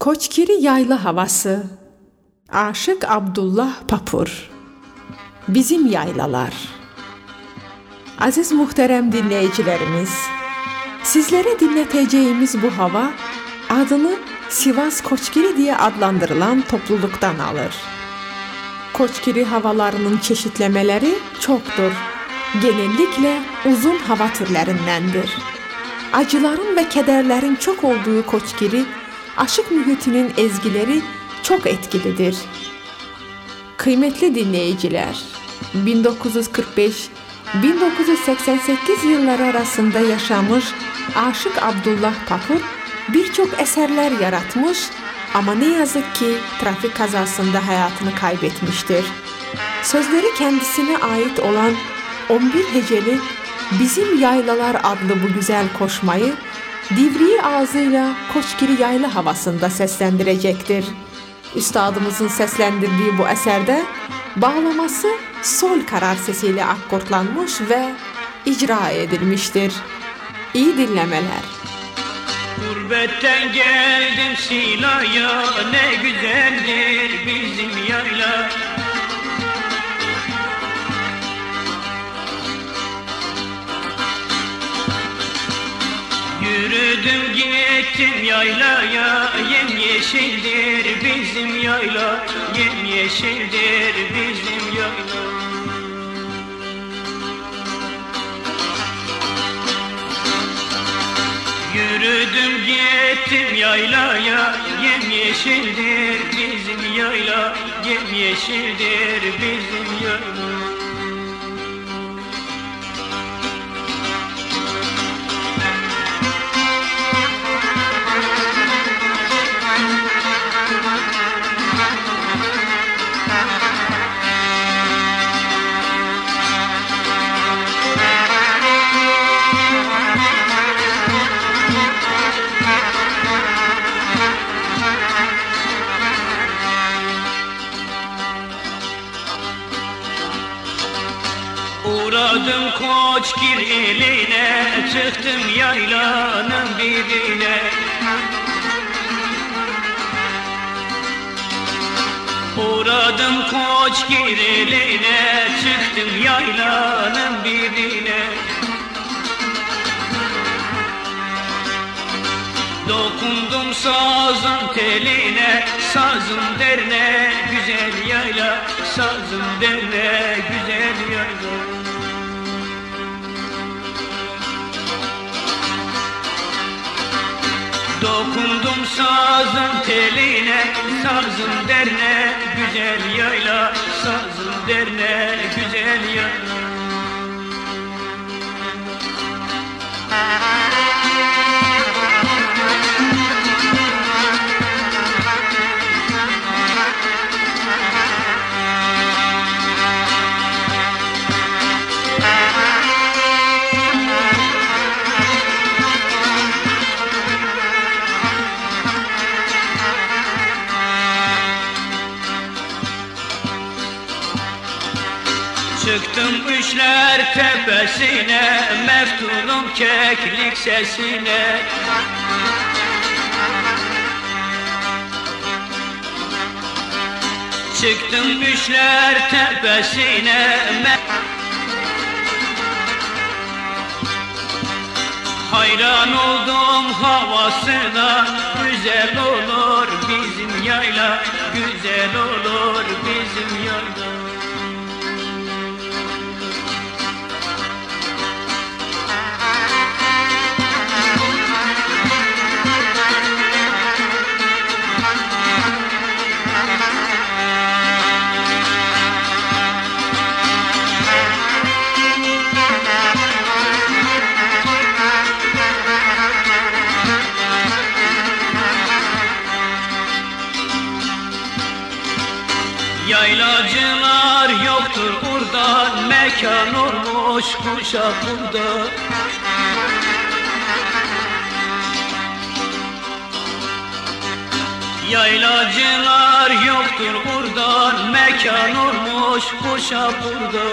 Koçgiri yaylı havası. Aşık Abdullah Papur. Bizim yaylalar. Aziz muhterem dinleyicilerimiz, sizlere dinleteceğimiz bu hava adını Sivas Koçgiri diye adlandırılan topluluktan alır. Koçgiri havalarının çeşitlemeleri çoktur. Genellikle uzun hava türlerindendir. Acıların ve kederlerin çok olduğu Koçgiri, aşık mühitinin ezgileri çok etkilidir. Kıymetli dinleyiciler, 1945-1988 yılları arasında yaşamış Aşık Abdullah Papur birçok eserler yaratmış ama ne yazık ki trafik kazasında hayatını kaybetmiştir. Sözleri kendisine ait olan 11 heceli Bizim Yaylalar adlı bu güzel koşmayı divriği ağzıyla Koçgiri yayla havasında seslendirecektir. Üstadımızın seslendirdiği bu eserde bağlaması sol karar sesiyle akkortlanmış ve icra edilmiştir. İyi dinlemeler. Gurbetten geldim Sila'ya, ne güzeldir bizim yayla. Yürüdüm gittim yaylaya, yemyeşildir bizim yayla, yemyeşildir bizim yayla. Yürüdüm gittim yaylaya, yemyeşildir bizim yayla, yemyeşildir bizim yayla. Uğradım Koçgir eline, çıktım yaylanın birine. Uğradım Koçgir eline, çıktım yaylanın birine. Dokundum sazın teline, sazın derne güzel yayla, sazın derne güzel yayla. Dokundum sazın teline, sazın derne güzel yayla, sazın derne güzel yayla. Çıktım Üçler tepesine, meftunum keklik sesine. Çıktım Üçler tepesine, hayran oldum havasına, güzel olur bizim yayla, güzel olur bizim yayla. Yaylacılar yoktur burada, mekan olmuş kuşak burada. Yaylacılar yoktur burada, mekan olmuş kuşak burada.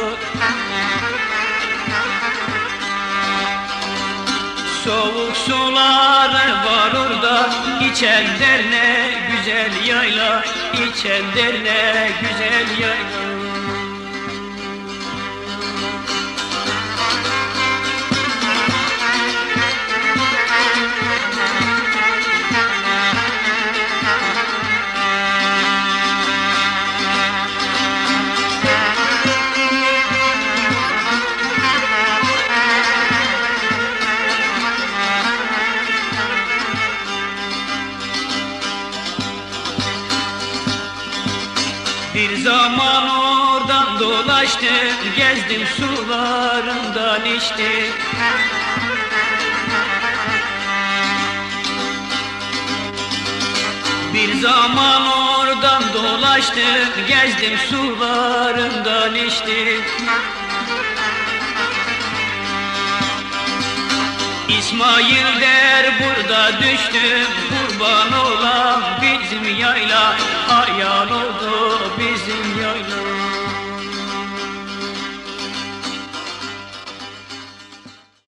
Soğuk suları var orada, içenler ne yayla, içenler ne güzel yayla. Bir zaman oradan dolaştım, gezdim sularından içtim. Bir zaman oradan dolaştım, gezdim sularından içtim. İsmail der burada düştüm, kurban olan bizim yayla, hayal oldu bizim yayla.